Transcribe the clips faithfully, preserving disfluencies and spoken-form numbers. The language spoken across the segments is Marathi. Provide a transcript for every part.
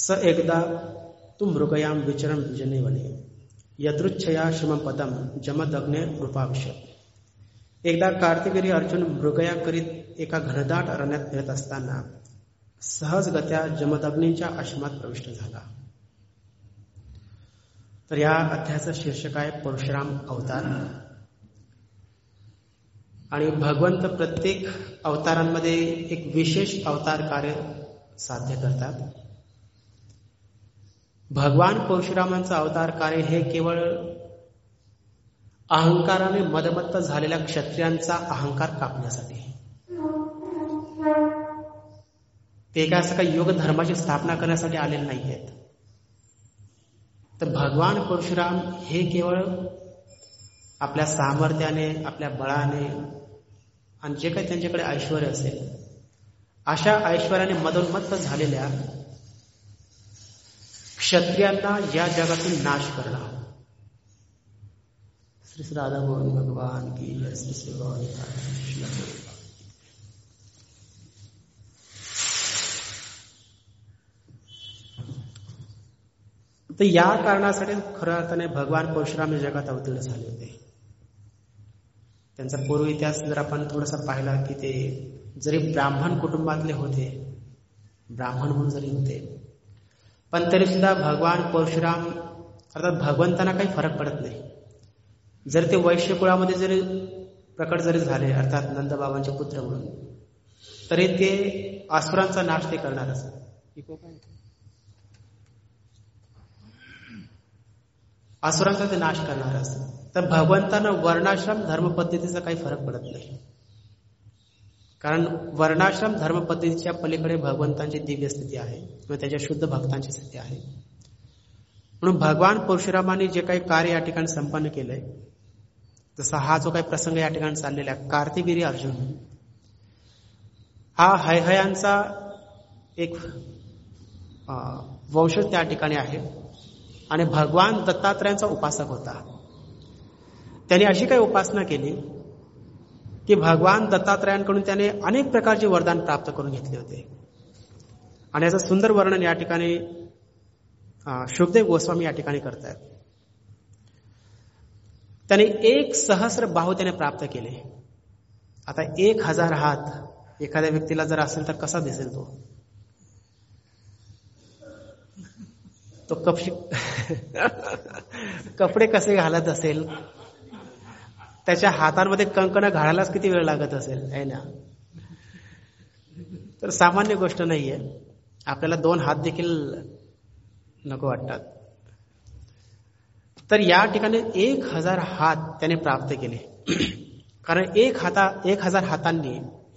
स एकदा तू मृगयाम विचरण विजने वने यदृच्छया श्रमपदम जमदग्ने रूपाविश. एकदा कार्तिगिरी अर्जुन मृगया करीत एका घनदाट अरण्यात फिरत असताना सहजगत्या जमदग्नींच्या आश्रमात प्रविष्ट झाला. तर या अध्यायाचं शीर्षक आहे परशुराम अवतार. आणि भगवंत प्रत्येक अवतारांमध्ये एक विशेष अवतार कार्य साध्य करतात. भगवान परशुरामांचं अवतार कार्य हे केवळ अहंकाराने मदमत्त झालेल्या क्षत्रियांचा अहंकार कापण्यासाठी. ते काय असं काही योग धर्माची स्थापना करण्यासाठी आलेले नाही आहेत. तर भगवान परशुराम हे केवळ आपल्या सामर्थ्याने, आपल्या बळाने आणि जे काही त्यांच्याकडे ऐश्वर असेल अशा ऐश्वर्याने मदोन्मत्त झालेल्या क्षत्रियांना या जगातून नाश करला. श्री श्री राधा गोविंद भगवान की जय. श्री श्री गोविंद. तर या कारणासाठी खऱ्या अर्थाने भगवान परशुराम या जगात अवतीर्ण झाले होते. त्यांचा पूर्व इतिहास जर आपण थोडासा पाहिला की ते जरी ब्राह्मण कुटुंबातले होते, ब्राह्मण म्हणून जरी होते, पण तरी सुद्धा भगवान परशुराम अर्थात भगवंतांना काही फरक पडत नाही. जर ते वैश्य कुळामध्ये जरी प्रकट जरी झाले अर्थात नंदबाबांचे पुत्र म्हणून, तरी ते असुरांचा नाश ते करणारच. असुरांचा ते नाश करणारच. तर भगवंतांना वर्णाश्रम धर्म पद्धतीचा काही फरक पडत नाही. कारण वर्णाश्रम धर्म पद्धतीच्या पलीकडे भगवंतांची दिव्य स्थिती आहे किंवा त्याच्या शुद्ध भक्तांची स्थिती आहे. म्हणून भगवान परशुरामांनी जे काही कार्य या ठिकाणी संपन्न केलंय, जसा हा जो काही प्रसंग या ठिकाणी चाललेला आहे, कार्तिगिरी अर्जुन हा हैहयांचा एक वंशज त्या ठिकाणी आहे आणि भगवान दत्तात्रयांचा उपासक होता. त्याने अशी काही उपासना केली की भगवान दत्तात्रयांकडून त्याने अनेक प्रकारचे वरदान प्राप्त करून घेतले होते. आणि याचं सुंदर वर्णन या ठिकाणी शुभदेव गोस्वामी या ठिकाणी करतात. त्याने एक सहस्र बाहू त्याने प्राप्त केले. आता एक हजार हात एखाद्या व्यक्तीला जर असेल तर कसा दिसेल तो तो कपशी कपडे कसे घालत असेल, त्याच्या हातांमध्ये कंकण घालायलाच किती वेळ लागत असेल आहे ना. तर सामान्य गोष्ट नाहीये. आपल्याला दोन हात देखील नको वाटतात. तर या ठिकाणी एक हजार हात त्याने प्राप्त केले. कारण एक हाता एक हजार हातांनी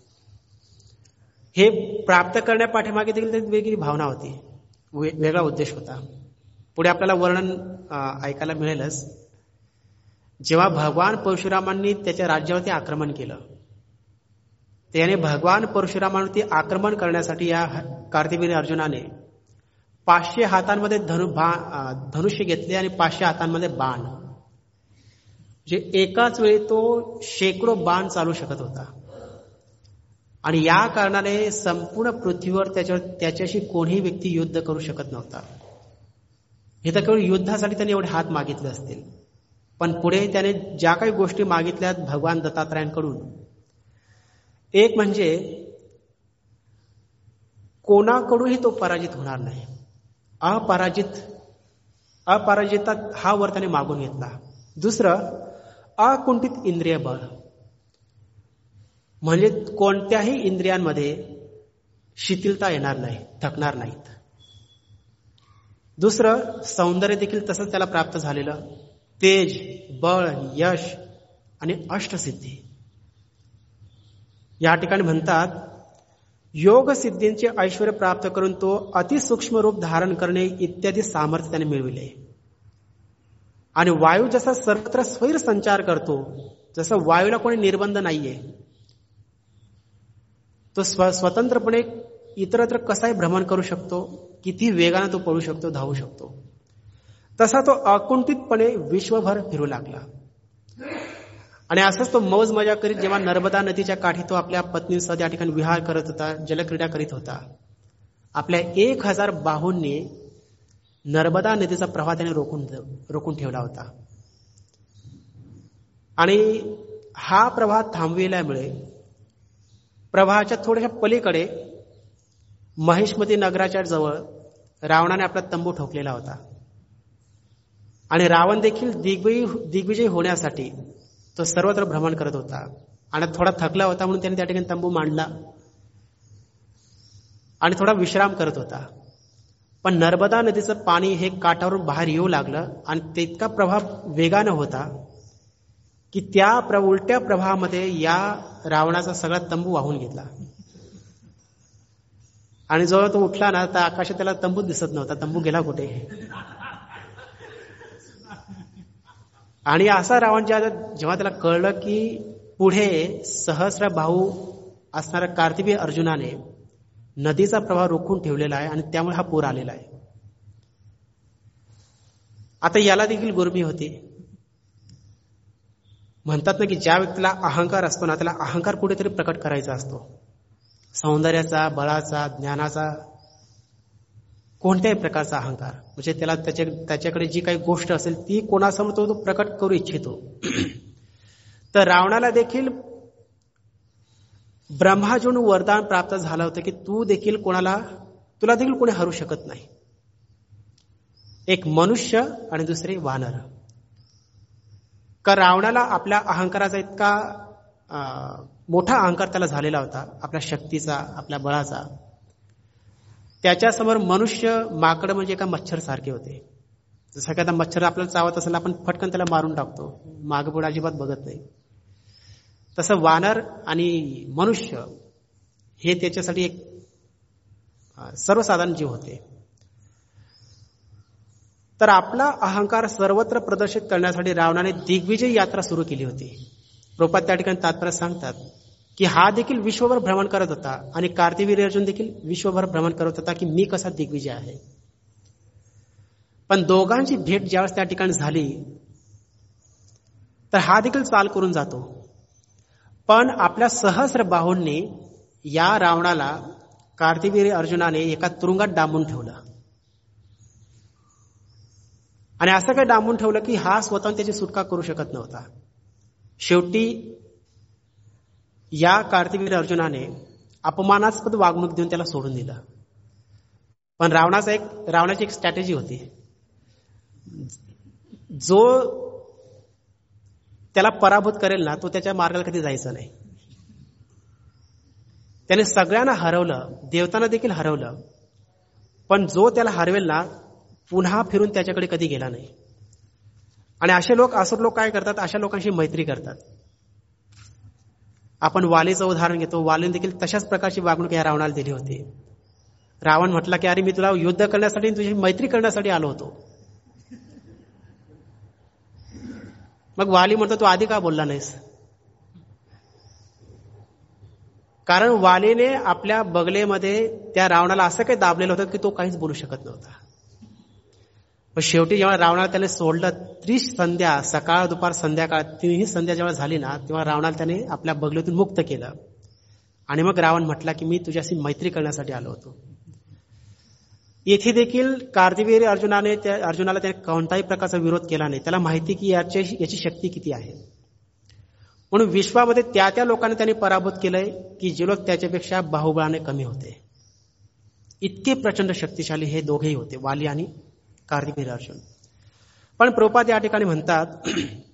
हे प्राप्त करण्यापाठीमागे देखील एक वेगळी भावना होती, वेगळा उद्देश होता. पुढे आपल्याला वर्णन ऐकायला मिळेलच. जेव्हा भगवान परशुरामांनी त्याच्या राज्यावरती आक्रमण केलं, त्याने भगवान परशुरामांवरती आक्रमण करण्यासाठी या कार्तिगिरी अर्जुनाने पाचशे हातांमध्ये धनु धनुष्य घेतले आणि पाचशे हातांमध्ये बाण. जे एकाच वेळी तो शेकडो बाण चालू शकत होता. आणि या कारणाने संपूर्ण पृथ्वीवर त्याच्यावर त्याच्याशी कोणीही व्यक्ती युद्ध करू शकत नव्हता. हे तर केवळ युद्धासाठी त्याने एवढे हात मागितले असतील, पण पुढे त्याने ज्या काही गोष्टी मागितल्यात भगवान दत्तात्रयांकडून, एक म्हणजे कोणाकडूनही तो पराजित होणार नाही. अपराजित अपराजितात हा वर त्याने मागून घेतला. दुसरं अकुंठित इंद्रिय बळ, म्हणजे कोणत्याही इंद्रियांमध्ये शिथिलता येणार नाही, थकणार नाहीत. दुसरं सौंदर्य देखील तसंच त्याला प्राप्त झालेलं. तेज, बळ, यश आणि अष्टसिद्धी. या ठिकाणी म्हणतात योग सिद्धींचे ऐश्वर प्राप्त करून तो अतिसूक्ष्म रूप धारण करणे इत्यादी सामर्थ्य त्याने मिळविले. आणि वायू जसा सर्वत्र स्वैर संचार करतो, जसं वायूला कोणी निर्बंध नाहीये, तो स्व स्वतंत्रपणे इतरत्र कसाही भ्रमण करू शकतो, किती वेगाने तो पळू शकतो, धावू शकतो, तसा तो अकुंठितपणे विश्वभर फिरू लागला. आणि असंच तो मौज मजा करीत जेव्हा नर्मदा नदीच्या काठी तो आपल्या पत्नीसह त्या ठिकाणी विहार करत होता, जलक्रीडा करीत होता, आपल्या एक हजार बाहूंनी नर्मदा नदीचा प्रवाह त्याने रोखून रोखून ठेवला होता. आणि हा प्रवाह थांबविल्यामुळे प्रवाहाच्या थोड्याशा पलीकडे महिष्मती नगराच्या जवळ रावणाने आपला तंबू ठोकलेला होता. आणि रावण देखील दिग्विजयी दिग्विजयी होण्यासाठी तो सर्वत्र भ्रमण करत होता. आणि थोडा थकला होता म्हणून त्याने त्या ठिकाणी तंबू मांडला आणि थोडा विश्राम करत होता. पण नर्मदा नदीचं पाणी हे काठावरून बाहेर येऊ लागलं आणि तितका प्रभाव वेगानं होता की त्या प्र उलट्या प्रवाहामध्ये या रावणाचा सगळा तंबू वाहून घेतला. आणि जेव्हा तो उठला ना तर आकाशात त्याला तंबू दिसत नव्हता. तंबू गेला कुठे? आणि असा रावण जेव्हा त्याला कळलं की पुढे सहस्र बाहू असणाऱ्या कार्तिवीय अर्जुनाने नदीचा प्रवाह रोखून ठेवलेला आहे आणि त्यामुळे हा पूर आलेला आहे. आता याला देखील गुरमी होती. म्हणतात ना की ज्या व्यक्तीला अहंकार असतो ना त्याला अहंकार कुठेतरी प्रकट करायचा असतो. सौंदर्याचा, बळाचा, ज्ञानाचा, कोणत्याही प्रकारचा अहंकार, म्हणजे त्याला त्याच्या त्याच्याकडे जी काही गोष्ट असेल ती कोणासमोर तो तो प्रकट करू इच्छितो. तर रावणाला देखील ब्रह्माजून वरदान प्राप्त झालं होतं की तू देखील कोणाला तुला देखील कोणी हरू शकत नाही. एक मनुष्य आणि दुसरे वानर. का रावणाला आपल्या अहंकाराचा इतका मोठा अहंकार त्याला झालेला होता, आपल्या शक्तीचा, आपल्या बळाचा. त्याच्यासमोर मनुष्य माकड म्हणजे एका मच्छर सारखे होते. जसं एखादा मच्छर आपल्याला चावत असेल आपण फटकन त्याला मारून टाकतो, मागे पुढे अजिबात बघत नाही. तसं वानर आणि मनुष्य हे त्याच्यासाठी एक सर्वसाधारण जीव होते. तर आपला अहंकार सर्वत्र प्रदर्शित करण्यासाठी रावणाने दिग्विजय यात्रा सुरू केली होती. प्रभुपाद त्या ठिकाणी तात्पर्य सांगतात की हा देखील विश्वभर भ्रमण करत होता आणि कार्तिवीर्य अर्जुन देखील विश्वभर भ्रमण करत होता की मी कसा दिग्विजय आहे. पण दोघांची भेट ज्यावेळेस त्या ठिकाणी झाली तर हा देखील चाल करून जातो. पण आपल्या सहस्र बाहूंनी या रावणाला कार्तिवीर्य अर्जुनाने एका तुरुंगात डांबून ठेवलं. आणि असं काय डांबून ठेवलं की हा स्वतः त्याची सुटका करू शकत नव्हता. शेवटी या कार्तिवीर्य अर्जुनाने अपमानास्पद वागणूक देऊन त्याला सोडून दिलं. पण रावणाचा एक रावणाची एक स्ट्रॅटेजी होती. जो त्याला पराभूत करेल ना तो त्याच्या मार्गाला कधी जायचं नाही. त्याने सगळ्यांना हरवलं, देवतांना देखील हरवलं, पण जो त्याला हरवेल ना पुन्हा फिरून त्याच्याकडे कधी गेला नाही. आणि असे लोक असुर लोक काय करतात, अशा लोकांशी मैत्री करतात. आपण वालीचं उदाहरण घेतो. वालीने देखील तशाच प्रकारची वागणूक या रावणाला दिली होती. रावण म्हटला की अरे मी तुला युद्ध करण्यासाठी तुझी मैत्री करण्यासाठी आलो होतो. मग वाली म्हणतो तू आधी का बोलला नाहीस? कारण वालीने आपल्या बगलेमध्ये त्या रावणाला असं काही दाबलेलं होतं की तो काहीच बोलू शकत नव्हता. पण शेवटी जेव्हा रावणाला त्याने सोडलं, त्रिश संध्या, सकाळ दुपार संध्याकाळ तिन्ही संध्या जेव्हा झाली ना तेव्हा रावणाला त्याने आपल्या बगलेतून मुक्त केलं. आणि मग रावण म्हटला की मी तुझ्याशी मैत्री करण्यासाठी आलो होतो. येथे देखील कार्तिवीर्य अर्जुनाने त्या अर्जुनाला त्याने कोणताही प्रकारचा विरोध केला नाही. त्याला माहिती की याची याची शक्ती किती आहे. म्हणून विश्वामध्ये त्या त्या लोकांनी त्यांनी पराभूत केलंय की जे लोक त्याच्यापेक्षा बाहुबळाने कमी होते. इतके प्रचंड शक्तिशाली हे दोघेही होते, वाली आणि कार्तिवीर्य अर्जुन. पण प्रभुपाद या ठिकाणी म्हणतात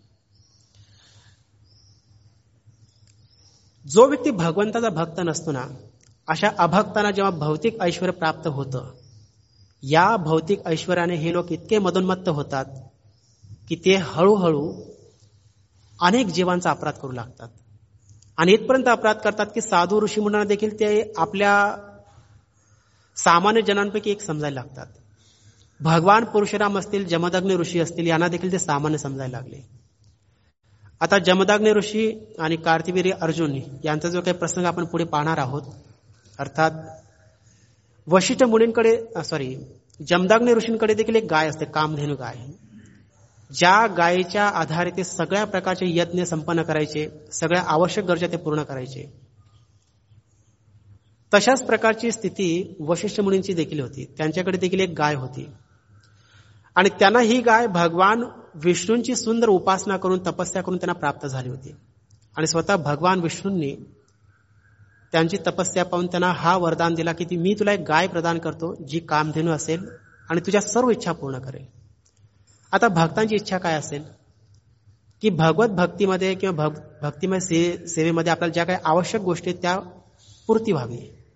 जो व्यक्ती भगवंताचा भक्त नसतो ना अशा अभक्तांना जेव्हा भौतिक ऐश्वर प्राप्त होतं, या भौतिक ऐश्वर्याने हे लोक इतके मदोन्मत्त होतात की ते हळूहळू अनेक जीवांचा अपराध करू लागतात. आणि इथपर्यंत अपराध करतात की साधू ऋषी मुनींना देखील ते आपल्या सामान्य जनांपैकी एक समजायला लागतात. भगवान परशुराम असतील, जमदग्नी ऋषी असतील, यांना देखील ते सामान्य समजायला लागले. आता जमदग्नी ऋषी आणि कार्तिवीर्य अर्जुन यांचा जो काही प्रसंग आपण पुढे पाहणार आहोत, अर्थात वशिष्ठ मुनींकडे सॉरी जमदग्नी ऋषींकडे देखील एक गाय असते, कामधेनू गाय. ज्या गायीच्या आधारे ते सगळ्या प्रकारचे यज्ञ संपन्न करायचे, सगळ्या आवश्यक गरजा ते पूर्ण करायचे. तशाच प्रकारची स्थिती वशिष्ठ मुनींची देखील होती. त्यांच्याकडे देखील एक गाय होती आणि त्यांना ही गाय भगवान विष्णूंची सुंदर उपासना करून तपस्या करून त्यांना प्राप्त झाली होती. आणि स्वतः भगवान विष्णूंनी त्यांची तपस्या पाहून त्यांना हा वरदान दिला की मी तुला एक गाय प्रदान करतो जी कामधेनू असेल आणि तुझ्या सर्व इच्छा पूर्ण करेल. आता भक्तांची इच्छा काय असेल की भगवत भक्तीमध्ये किंवा भक्तिमय सेवेमध्ये आपल्याला ज्या काही आवश्यक गोष्टी त्या पूर्ती व्हावी.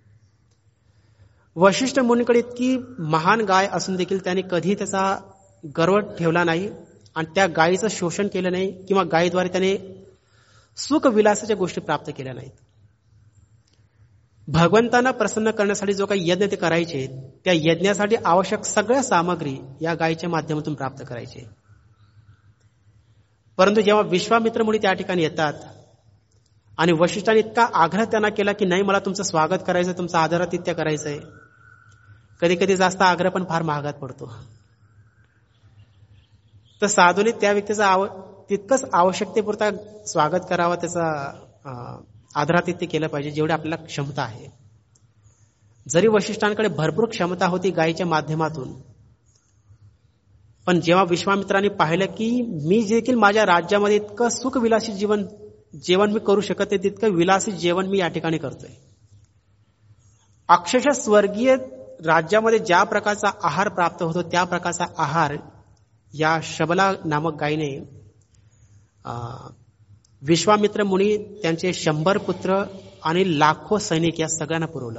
वशिष्ठ मुनीकडे इतकी महान गाय असून देखील त्याने कधी त्याचा गर्व ठेवला नाही आणि त्या गायीचं शोषण केलं नाही किंवा गायीद्वारे त्याने सुख विलासाच्या गोष्टी प्राप्त केल्या नाहीत. भगवंतांना प्रसन्न करण्यासाठी जो काही यज्ञ ते करायचे त्या यज्ञासाठी आवश्यक सगळ्या सामग्री या गायीच्या माध्यमातून प्राप्त करायचे. परंतु जेव्हा विश्वामित्र मुनी त्या ठिकाणी येतात आणि वशिष्ठांनी इतका आग्रह त्यांना केला की नाही मला तुमचं स्वागत करायचं, तुमचं आदरातिथ्य करायचंय. कधी कधी जास्त आग्रह पण फार महागात पडतो. तर साधूने त्या व्यक्तीचं आव तितकंच आवश्यकतेपुरता स्वागत करावं, त्याचा आदरातिथ्य केलं पाहिजे जेवढी आपल्याला क्षमता आहे. जरी वशिष्ठांकडे भरपूर क्षमता होती गायीच्या माध्यमातून, पण जेव्हा विश्वामित्रांनी पाहिलं की मी देखील माझ्या राज्यामध्ये इतकं सुखविलासी जीवन जेवण मी करू शकत नाही तितकं विलासी जेवण मी या ठिकाणी करतोय. अक्षरशः स्वर्गीय राज्यामध्ये ज्या प्रकारचा आहार प्राप्त होतो त्या प्रकारचा आहार या शबला नामक गायीने विश्वामित्र मुनी, त्यांचे शंभर पुत्र आणि लाखो सैनिक या सगळ्यांना पुरवलं.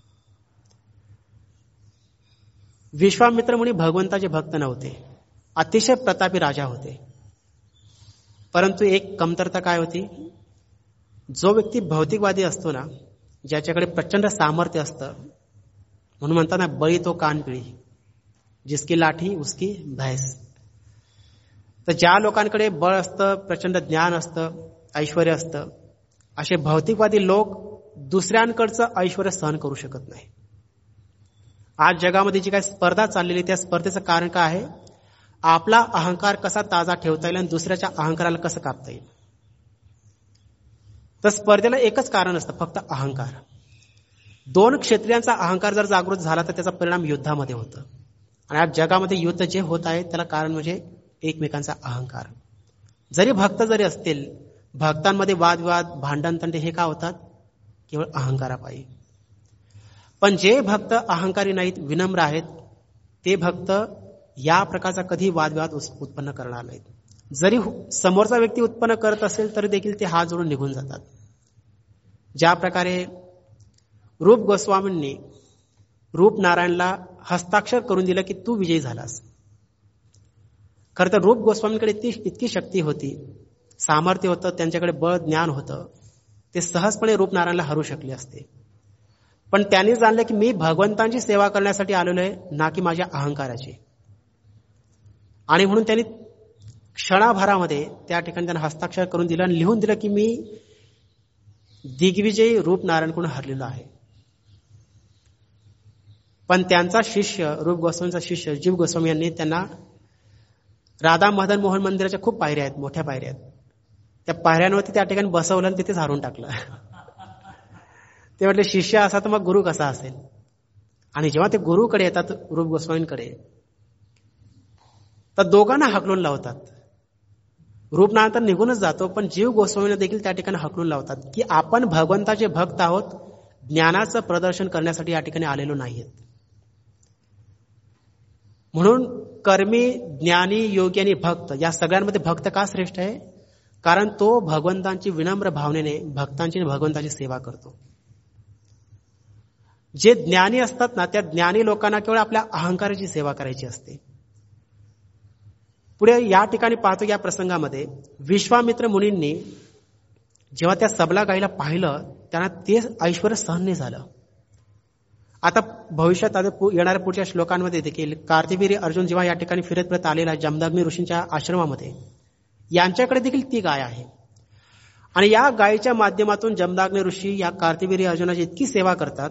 विश्वामित्र मुनी भगवंताचे भक्त नव्हते, अतिशय प्रतापी राजा होते. परंतु एक कमतरता काय होती, जो व्यक्ती भौतिकवादी असतो ना, ज्याच्याकडे प्रचंड सामर्थ्य असतं, म्हणून म्हणतात ना बळी तो कानपिळी, जिसकी लाठी उसकी भैंस. तर ज्या लोकांकडे बळ असतं, प्रचंड ज्ञान असतं, ऐश्वर्य असतं, असे भौतिकवादी लोक दुसऱ्यांकडचं ऐश्वर्य सहन करू शकत नाही. आज जगामध्ये जी काही स्पर्धा चाललेली त्या स्पर्धेचं कारण काय आहे, आपला अहंकार कसा ताजा ठेवता येईल आणि दुसऱ्याच्या अहंकाराला कसं कापता येईल. तर स्पर्धेला एकच कारण असतं, फक्त अहंकार. दोन क्षेत्रियांचा अहंकार जर जागृत झाला तर त्याचा परिणाम युद्धामध्ये होतं. आणि आज जगामध्ये युद्ध जे होत आहे त्याला कारण म्हणजे एकमेकांचा अहंकार. जरी भक्त जरी असतील, भक्तांमध्ये वादविवाद भांडण तंटे हे का होतात, केवळ अहंकारापायी. पण जे भक्त अहंकारी नाहीत, विनम्र आहेत, ते भक्त या प्रकारचा कधी वादविवाद उत्पन्न करणार नाहीत. जरी समोरचा व्यक्ती उत्पन्न करत असेल तरी देखील ते हात जोडून निघून जातात. ज्या प्रकारे रूप गोस्वामींनी रूप नारायणला हस्ताक्षर करून दिलं की तू विजयी झालास. खरं तर रूप गोस्वामींकडे इतकी इतकी शक्ती होती, सामर्थ्य होतं, त्यांच्याकडे बळ ज्ञान होतं, ते सहजपणे रूप नारायणला हरू शकले असते. पण त्यांनी जाणलं की मी भगवंतांची सेवा करण्यासाठी आलेलो आहे, ना की माझ्या अहंकाराची. आणि म्हणून त्यांनी क्षणाभरामध्ये त्या ठिकाणी त्यांना हस्ताक्षर करून दिलं आणि लिहून दिलं की मी दिग्विजयी रूप नारायणकडून हरलेलो आहे. पण त्यांचा शिष्य, रूप गोस्वामींचा शिष्य जीव गोस्वामी यांनी त्यांना राधा मदन मोहन मंदिराच्या खूप पायऱ्या आहेत, मोठ्या पायऱ्या आहेत, त्या पायऱ्यांवरती त्या ठिकाणी बसवलं आणि तिथेच हारून टाकलं. ते म्हटले शिष्य असा तर मग गुरु कसा असेल. आणि जेव्हा ते गुरुकडे येतात रूप गोस्वामींकडे, तर दोघांना हकलून लावतात. रूपनारायण तर निघूनच जातो, पण जीव गोस्वामींना देखील त्या ठिकाणी हकलून लावतात की आपण भगवंताचे भक्त आहोत, ज्ञानाचं प्रदर्शन करण्यासाठी या ठिकाणी आलेलो नाहीत. म्हणून कर्मी, ज्ञानी, योगी आणि भक्त या सगळ्यांमध्ये भक्त का श्रेष्ठ आहे, कारण तो भगवंतांची विनम्र भावनेने भक्तांची आणि भगवंताची सेवा करतो. जे ज्ञानी असतात ना, त्या ज्ञानी लोकांना केवळ आपल्या अहंकाराची सेवा करायची असते. पुढे या ठिकाणी पाहतो या प्रसंगामध्ये विश्वामित्र मुनींनी जेव्हा त्या सबला गायीला पाहिलं त्यांना ते ऐश्वर सहन नाही झालं. आता भविष्यात येणाऱ्या पुढच्या श्लोकांमध्ये देखील कार्तिवीर्य अर्जुन जेव्हा या ठिकाणी फिरत फिरत आलेला आहे जमदग्नी ऋषींच्या आश्रमामध्ये, यांच्याकडे देखील ती गाय आहे. आणि या गायीच्या माध्यमातून जमदग्नी ऋषी या कार्तिवीर्य अर्जुनाची इतकी सेवा करतात,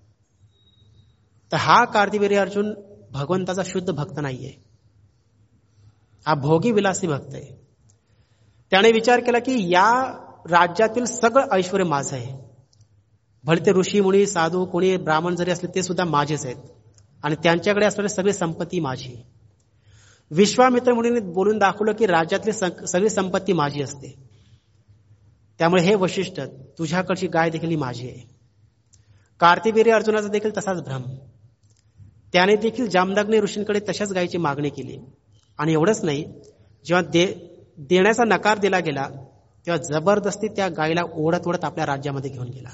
तर हा कार्तिवीर्य अर्जुन भगवंताचा शुद्ध भक्त नाहीये, हा भोगी विलासी भक्त आहे. त्याने विचार केला की या राज्यातील सगळं ऐश्वर माझं आहे, भले ते ऋषी मुनी साधू कोणी ब्राह्मण जरी असले ते सुद्धा माझेच आहेत आणि त्यांच्याकडे असलेली सगळी संपत्ती माझी. विश्वामित्र मुनीने बोलून दाखवलं की राज्यातली सगळी संपत्ती माझी असते. त्यामुळे हे वशिष्ठ, तुझ्याकडची गाय देखील माझी आहे. कार्तिवीर्य अर्जुनाचा देखील तसाच भ्रम. त्याने देखील जामदग्नी ऋषींकडे तशाच गायीची मागणी केली. आणि एवढंच नाही, जेव्हा दे देण्याचा नकार दिला गेला तेव्हा जबरदस्ती त्या गायीला ओढत ओढत आपल्या राज्यामध्ये घेऊन गेला.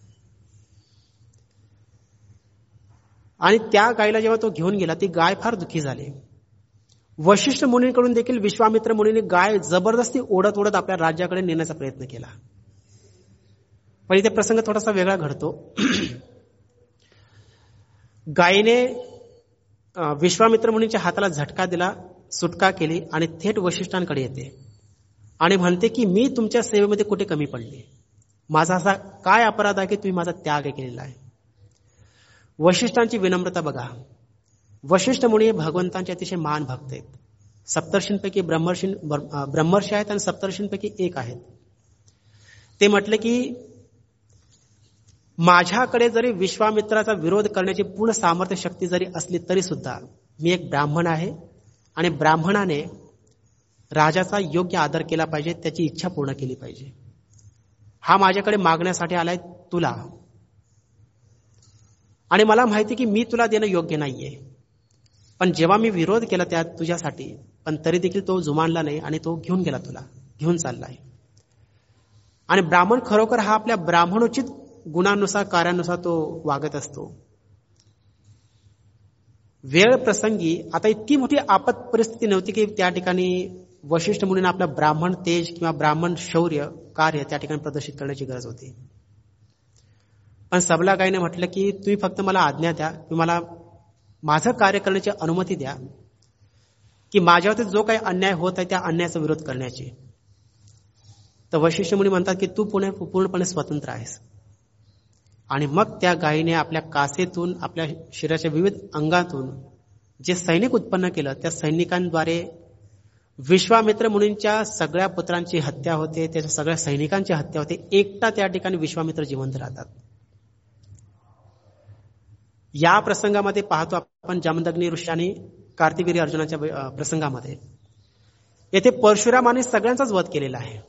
आणि त्या गायीला जेव्हा तो घेऊन गेला ती गाय फार दुःखी झाली. वशिष्ठ मुनींकडून देखील विश्वामित्र मुनींनी गाय जबरदस्ती ओढत ओढत आपल्या राज्याकडे नेण्याचा प्रयत्न केला. पण इथे प्रसंग थोडासा वेगळा घडतो. गायीने विश्वामित्र मुनींच्या हाताला झटका दिला, सुटका केली आणि थेट वशिष्ठांकडे येते आणि म्हणते की मी तुमच्या सेवेमध्ये कुठे कमी पडले, माझा असा काय अपराध आहे की तुम्ही माझा त्याग केलेला आहे. वशिष्ठांची विनम्रता बघा. वशिष्ठ मुनी हे भगवंतांचे अतिशय महान भक्त आहेत. सप्तर्षींपैकी ब्रह्मर्षी ब्रह्मर्षी आहेत आणि सप्तर्षींपैकी एक आहेत. ते म्हटले की माझ्याकडे जरी विश्वामित्राचा विरोध करण्याची पूर्ण सामर्थ्य शक्ती जरी असली तरी सुद्धा मी एक ब्राह्मण आहे आणि ब्राह्मणाने राजाचा योग्य आदर केला पाहिजे, त्याची इच्छा पूर्ण केली पाहिजे. हा माझ्याकडे मागण्यासाठी आलाय तुला, आणि मला माहिती की मी तुला देणं योग्य नाहीये. पण जेव्हा मी विरोध केला त्या तुझ्यासाठी, पण तरी देखील तो जुमानला नाही आणि तो घेऊन गेला, तुला घेऊन चाललाय. आणि ब्राह्मण खरोखर हा आपल्या ब्राह्मणोचित गुणानुसार कार्यानुसार तो वागत असतो. वेळ प्रसंगी आता इतकी मोठी आपत परिस्थिती नव्हती की त्या ठिकाणी वशिष्ठ मुनींना आपलं ब्राह्मण तेज किंवा ब्राह्मण शौर्य कार्य त्या ठिकाणी प्रदर्शित करण्याची गरज होती. पण सबला गायीने म्हटलं की तुम्ही फक्त मला आज्ञा द्या, तुम्ही मला माझं कार्य करण्याची अनुमती द्या, की माझ्यावरती जो काही अन्याय होत आहे त्या अन्यायाचा विरोध करण्याची. तर वशिष्ठ मुनी म्हणतात की तू पुणे पूर्णपणे स्वतंत्र आहेस. आणि मग त्या गायीने आपल्या कासेतून आपल्या शरीराच्या विविध अंगातून जे सैनिक उत्पन्न केलं त्या सैनिकांद्वारे विश्वामित्र मुनींच्या सगळ्या पुत्रांची हत्या होते, त्याच्या सगळ्या सैनिकांची हत्या होते. एकटा त्या ठिकाणी विश्वामित्र जिवंत राहतात. या प्रसंगामध्ये पाहतो आपण जामदग्नी ऋषी आणि कार्तिवीर्य अर्जुनाच्या प्रसंगामध्ये येथे परशुरामाने सगळ्यांचाच वध केलेला आहे.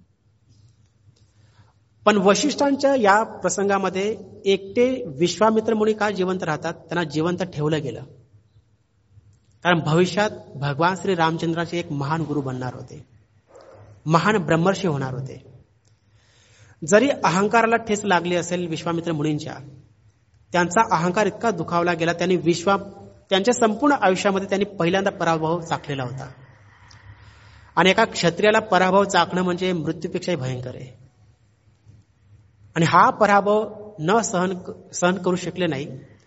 पण वशिष्ठांच्या या प्रसंगामध्ये एकटे विश्वामित्र मुनी का जिवंत राहतात, त्यांना जिवंत ठेवलं गेलं कारण भविष्यात भगवान श्री रामचंद्राचे एक महान गुरु बनणार होते, महान ब्रह्मर्षी होणार होते. जरी अहंकाराला ठेच लागली असेल विश्वामित्र मुनींच्या, त्यांचा अहंकार इतका दुखावला गेला, त्यांनी विश्वा त्यांच्या संपूर्ण आयुष्यामध्ये त्यांनी पहिल्यांदा पराभव चाखलेला होता. आणि एका क्षत्रियाला पराभव चाकणं म्हणजे मृत्यूपेक्षाही भयंकर आहे. आणि हा पराभव न सहन सहन करू शकले नाही.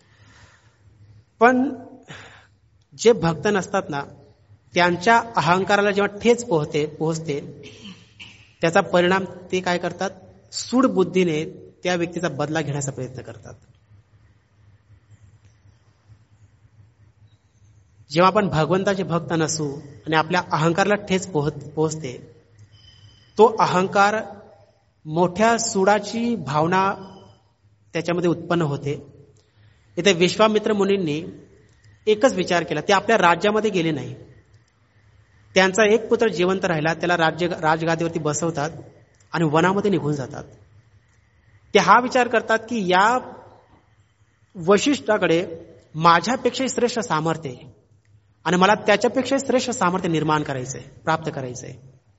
पण जे भक्त नसतात ना, त्यांच्या अहंकाराला जेव्हा ठेच पोहते पोहोचते त्याचा परिणाम ते काय करतात, सूड बुद्धीने त्या व्यक्तीचा बदला घेण्याचा प्रयत्न करतात. जेव्हा आपण भगवंताचे भक्त नसू आणि आपल्या अहंकाराला ठेच पोहोचते, तो अहंकार मोठ्या सुडाची भावना त्याच्यामध्ये उत्पन्न होते. इथे विश्वामित्र मुनींनी एकच विचार केला, ते आपल्या राज्यामध्ये गेले नाही. त्यांचा एक पुत्र जिवंत राहिला, त्याला राज्य राजगादीवरती बसवतात आणि वनामध्ये निघून जातात. ते हा विचार करतात की या वशिष्ठाकडे माझ्यापेक्षाही श्रेष्ठ सामर्थ्य आहे आणि मला त्याच्यापेक्षा श्रेष्ठ सामर्थ्य निर्माण करायचंय, प्राप्त करायचंय.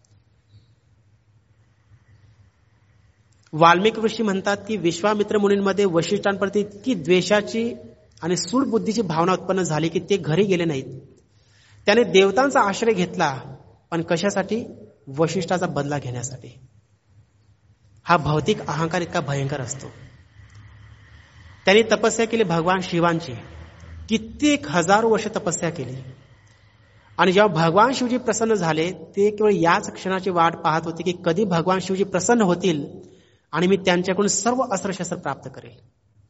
वाल्मिक ऋषी म्हणतात की विश्वामित्र मुनींमध्ये वशिष्ठांप्रती इतकी द्वेषाची आणि सूड बुद्धीची भावना उत्पन्न झाली की ते घरी गेले नाहीत. त्याने देवतांचा आश्रय घेतला, पण कशासाठी, वशिष्ठाचा बदला घेण्यासाठी. हा भौतिक अहंकार इतका भयंकर असतो. त्यांनी तपस्या केली भगवान शिवांची, कित्येक हजारो वर्ष तपस्या केली. आणि जेव्हा भगवान शिवजी प्रसन्न झाले, ते केवळ याच क्षणाची वाट पाहत होते की कधी भगवान शिवजी प्रसन्न होतील आणि मी त्यांच्याकडून सर्व अस्त्रशस्त्र प्राप्त करेल.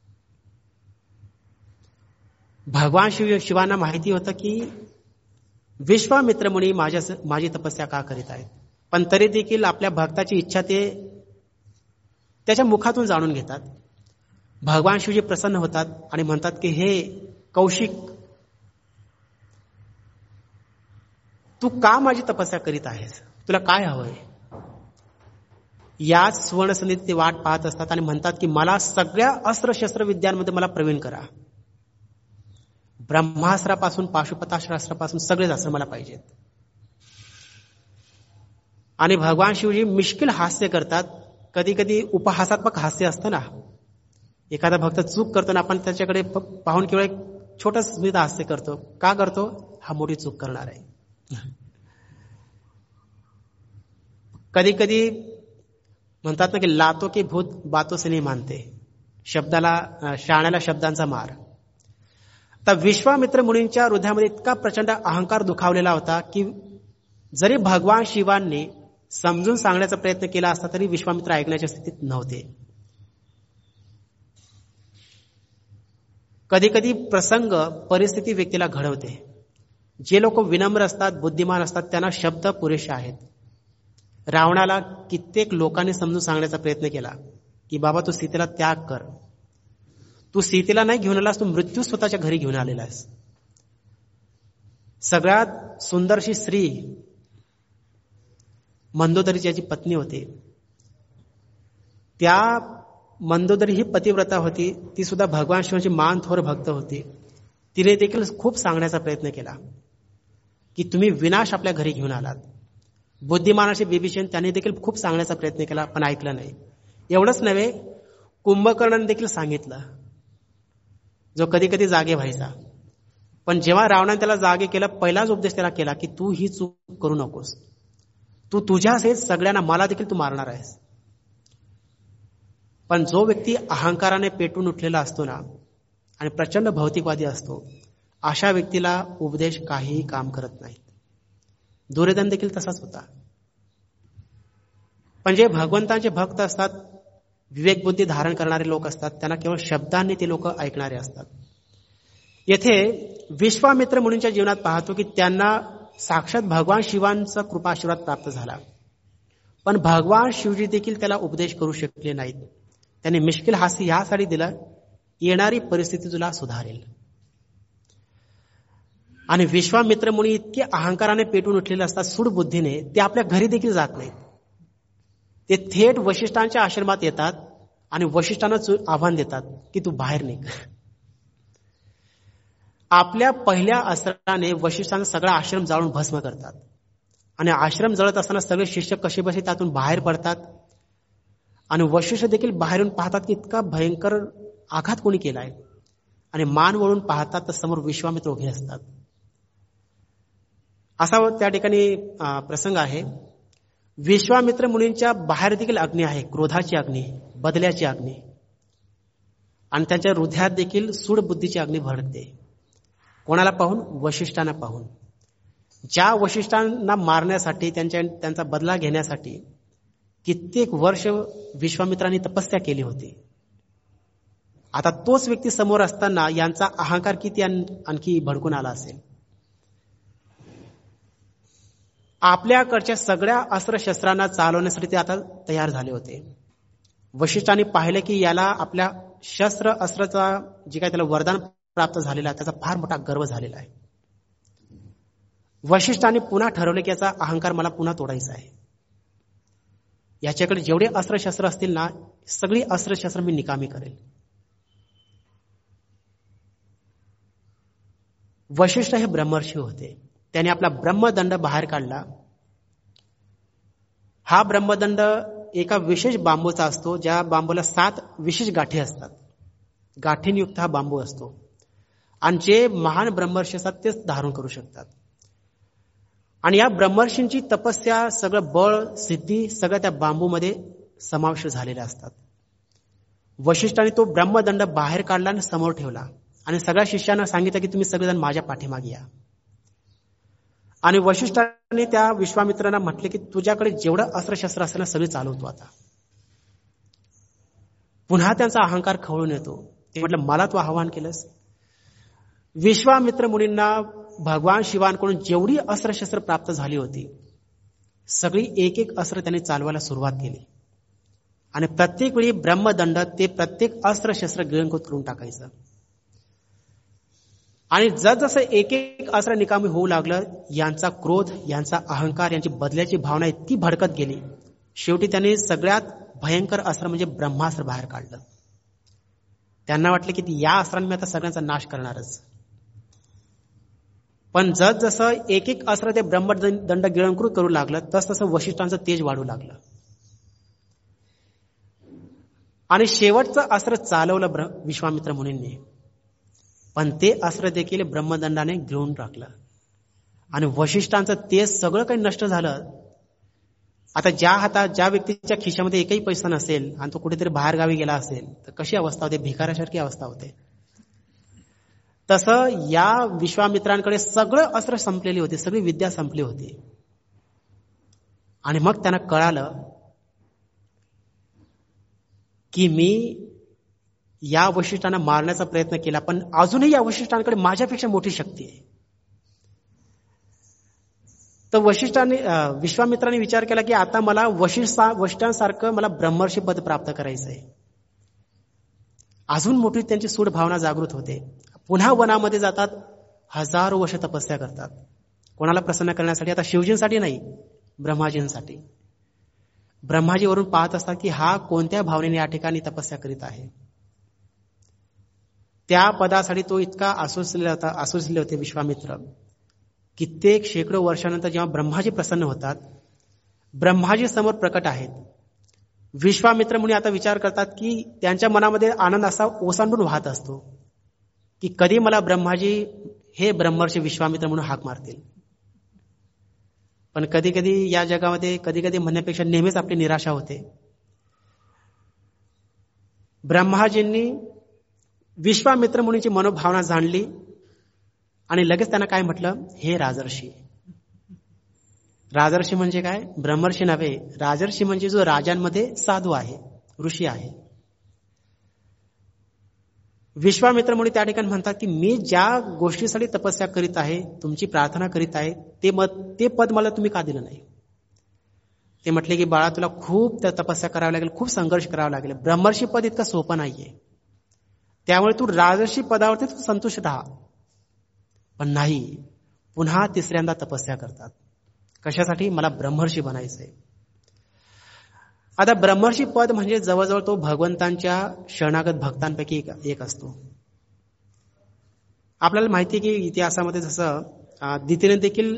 भगवान शिव शिवांना माहिती होतं की विश्वामित्र मुनी माझ्या माझी तपस्या का करीत आहेत, पण तरी देखील आपल्या भक्ताची इच्छा ते त्याच्या मुखातून जाणून घेतात. भगवान शिवजी प्रसन्न होतात आणि म्हणतात की हे कौशिक, तू का माझी तपस्या करीत आहेस? तुला काय हवंय? याच सुवर्ण संधीत ते वाट पाहत असतात आणि म्हणतात की मला सगळ्या अस्त्र शस्त्र विद्यांमध्ये मला प्रवीण करा. ब्रह्मास्त्रापासून पाशुपतास्त्रापासून सगळेच अस्त्र मला पाहिजेत. आणि भगवान शिवजी मिश्किल हास्य करतात. कधी कधी उपहासात्मक हास्य असतं ना, एखादा भक्त चूक करतो ना, आपण त्याच्याकडे पाहून केवळ एक छोटं स्मित हास्य करतो. का करतो? हा मोठी चूक करणार आहे. कधी कधी म्हणतात ना की लातो की भूत बातो से नहीं मानते, शब्दाला शाण्याला शब्दांचा मार. तर विश्वामित्र मुनींच्या हृदयामध्ये इतका प्रचंड अहंकार दुखावलेला होता की जरी भगवान शिवांनी समजून सांगण्याचा प्रयत्न केला असता तरी विश्वामित्र ऐकण्याच्या स्थितीत नव्हते. कधी कधी प्रसंग परिस्थिती व्यक्तीला घडवते. जे लोक विनम्र असतात, बुद्धिमान असतात, त्यांना शब्द पुरेसे आहेत. रावणाला कित्येक लोकांनी समजून सांगण्याचा प्रयत्न केला की बाबा तू सीतेला त्याग कर. तू सीतेला नाही घेऊन आलास, तू मृत्यू स्वतःच्या घरी घेऊन आलेला आहेस. सगळ्यात सुंदरशी स्त्री मंदोदरी ज्याची पत्नी होती, त्या मंदोदरी ही पतिव्रता होती. ती सुद्धा भगवान शिवांची मान थोर भक्त होती. तिने देखील खूप सांगण्याचा प्रयत्न केला की तुम्ही विनाश आपल्या घरी घेऊन आलात. बुद्धिमानाचे बिभीषण त्यांनी देखील खूप सांगण्याचा प्रयत्न केला, पण ऐकलं नाही. एवढंच नव्हे, कुंभकर्णाने देखील सांगितलं, जो कधी कधी जागे व्हायचा. पण जेव्हा रावणाने त्याला जागे केलं, पहिलाच उपदेश त्याला केला की तू ही चूक करू नकोस. तू तुझ्यासहित सगळ्यांना, मला देखील तू मारणार आहेस. पण जो व्यक्ती अहंकाराने पेटून उठलेला असतो ना आणि प्रचंड भौतिकवादी असतो, अशा व्यक्तीला उपदेश काहीही काम करत नाही. दुर्योधन देखील तसाच होता. पण जे भगवंतांचे भक्त असतात, विवेकबुद्धी धारण करणारे लोक असतात, त्यांना केवळ शब्दांनी ते लोक ऐकणारे असतात. येथे विश्वामित्र मुनींच्या जीवनात पाहतो की त्यांना साक्षात भगवान शिवांचा कृपा आशीर्वाद प्राप्त झाला, पण भगवान शिवजी देखील त्याला उपदेश करू शकले नाहीत. त्यांनी मिश्किल हास्य यासाठी दिलं, येणारी परिस्थिती तुला सुधारेल. आणि विश्वामित्र मुनी इतके अहंकाराने पेटून उठलेले असतात, सूड बुद्धीने, ते आपल्या घरी देखील जात नाहीत. ते थेट वशिष्ठांच्या आश्रमात येतात आणि वशिष्ठांना आव्हान देतात की तू बाहेर निघ. आपल्या पहिल्या अस्त्राने वशिष्ठांचा सगळा आश्रम जाळून भस्म करतात. आणि आश्रम जळत असताना सगळे शिष्य कसेबसे त्यातून बाहेर पडतात. आणि वशिष्ठ देखील बाहेरून पाहतात की इतका भयंकर आघात कोणी केलाय, आणि मान वळून पाहतात तर समोर विश्वामित्र उभे असतात. असा त्या ठिकाणी प्रसंग आहे. विश्वामित्र मुनींच्या बाहेर देखील अग्नी आहे, क्रोधाची अग्नी, बदल्याची अग्नी, आणि त्यांच्या हृदयात देखील सूड बुद्धीची अग्नी भडकते. कोणाला पाहून? वशिष्ठांना पाहून. ज्या वशिष्ठांना मारण्यासाठी, त्यांच्या त्यांचा बदला घेण्यासाठी कित्येक वर्ष विश्वामित्रांनी तपस्या केली होती, आता तोच व्यक्ती समोर असताना यांचा अहंकार किती आणखी भडकून आला असेल. आपल्याकडच्या सगळ्या अस्त्रशस्त्रांना चालवण्यासाठी ते आता तयार झाले होते. वशिष्ठांनी पाहिले की याला आपल्या शस्त्र अस्त्राचा जे काय त्याला वरदान प्राप्त झालेला आहे, त्याचा फार मोठा गर्व झालेला आहे. वशिष्ठांनी पुन्हा ठरवले की याचा अहंकार मला पुन्हा तोडायचा आहे. याच्याकडे जेवढे अस्त्रशस्त्र असतील ना, सगळी अस्त्रशस्त्र मी निकामी करेल. वशिष्ठ हे ब्रह्मर्षी होते. त्याने आपला ब्रह्मदंड बाहेर काढला. हा ब्रह्मदंड एका विशेष बांबूचा असतो, ज्या बांबूला सात विशेष गाठी असतात. गाठींयुक्त हा बांबू असतो, आणि जे महान ब्रह्मर्षी असतात तेच धारण करू शकतात. आणि या ब्रह्मर्षींची तपस्या, सगळं बळ, सिद्धी सगळं त्या बांबूमध्ये समाविष्ट झालेले असतात. वशिष्ठाने तो ब्रह्मदंड बाहेर काढला आणि समोर ठेवला, आणि सगळ्या शिष्यांना सांगितलं की तुम्ही सगळेजण माझ्या पाठीमागे या. आणि वशिष्ठाने त्या विश्वामित्रांना म्हटले की तुझ्याकडे जेवढं अस्त्रशस्त्र असेल ना, सगळे चालवतो आता. पुन्हा त्यांचा अहंकार खवळून येतो. ते म्हटलं मला तू आव्हान केलंस. विश्वामित्र मुनींना भगवान शिवांकडून जेवढी अस्त्रशस्त्र प्राप्त झाली होती, सगळी एक एक अस्त्र त्यांनी चालवायला सुरुवात केली. आणि प्रत्येक वेळी ब्रह्मदंड ते प्रत्येक अस्त्र शस्त्र गिळंकृत करून टाकायचं. आणि जसजसं एक एक अस्त्र निकामी होऊ लागलं, यांचा क्रोध, यांचा अहंकार, यांची बदल्याची भावना इतकी भडकत गेली, शेवटी त्यांनी सगळ्यात भयंकर अस्त्र म्हणजे ब्रह्मास्त्र बाहेर काढलं. त्यांना वाटलं की या अस्त्राने मी आता सगळ्यांचा नाश करणारच. पण जसजसं एक एक अस्त्र ते ब्रह्मदंड गिळंकृत करू लागलं, तस तसं वशिष्ठांचं तेज वाढू लागलं. आणि शेवटचं अस्त्र चालवलं विश्वामित्र मुनींनी, पण ते अस्त्र देखील ब्रह्मदंडाने गिळून टाकलं. आणि वशिष्ठांचं तेज सगळं काही नष्ट झालं. आता ज्या हातात ज्या व्यक्तीच्या खिशामध्ये एकही पैसा नसेल आणि तो कुठेतरी बाहेर गावी गेला असेल तर कशी अवस्था होते, भिकाऱ्यासारखी अवस्था होते. तसं या विश्वामित्रांकडे सगळं अस्त्र संपलेली होती, सगळी विद्या संपली होती. आणि मग त्यांना कळालं की मी या वशिष्ठांना मारण्याचा प्रयत्न केला, पण अजूनही या वशिष्ठांकडे माझ्यापेक्षा मोठी शक्ती आहे. तर वशिष्ठांनी विश्वामित्रांनी विचार केला की आता मला वशिष्ठ वशिष्ठांसारखं मला ब्रह्मर्षी पद प्राप्त करायचं आहे. अजून मोठी त्यांची सूड भावना जागृत होते. पुन्हा वनामध्ये जातात, हजारो वर्ष तपस्या करतात. कोणाला प्रसन्न करण्यासाठी? आता शिवजींसाठी नाही, ब्रह्माजींसाठी. ब्रह्माजी वरून पाहत असतात की हा कोणत्या भावनेने या ठिकाणी तपस्या करीत आहे. त्या पदासाठी तो इतका आसुसले होता आसुसले होते विश्वामित्र. कित्येक शेकडो वर्षानंतर जेव्हा ब्रह्माजी प्रसन्न होतात, ब्रह्माजी समोर प्रकट आहेत. विश्वामित्र मुनी आता विचार करतात की त्यांच्या मनामध्ये आनंद असा ओसांडून वाहत असतो की कधी मला ब्रह्माजी हे ब्रह्मर्षी विश्वामित्र म्हणून हाक मारतील. पण कधी कधी या जगामध्ये कधी कधी म्हणण्यापेक्षा नेहमीच आपली निराशा होते. ब्रह्माजींनी विश्वामित्र मुनीची मनोभावना जाणली आणि लगेच त्यांना काय म्हटलं, हे राजर्षी. राजर्षी म्हणजे काय? ब्रह्मर्षी नव्हे. राजर्षी म्हणजे जो राजांमध्ये साधू आहे, ऋषी आहे. विश्वामित्र मुनी त्या ठिकाणी म्हणतात की मी ज्या गोष्टीसाठी तपस्या करीत आहे, तुमची प्रार्थना करीत आहे, ते मत ते पद मला तुम्ही का दिलं नाही? ते म्हटले की बाळा, तुला खूप तपस्या करावी लागेल, खूप संघर्ष करावा लागेल. ब्रह्मर्षी पद इतकं सोपं नाहीये. त्यामुळे तू राजर्षी पदावरती तू संतुष्ट राहा. पण नाही, पुन्हा तिसऱ्यांदा तपस्या करतात. कशासाठी? मला ब्रह्मर्षी बनायचंय. आता ब्रह्मर्षी पद म्हणजे जवळजवळ तो भगवंतांच्या शरणागत भक्तांपैकी एक असतो. आपल्याला माहिती आहे की इतिहासामध्ये जसं दितीने देखील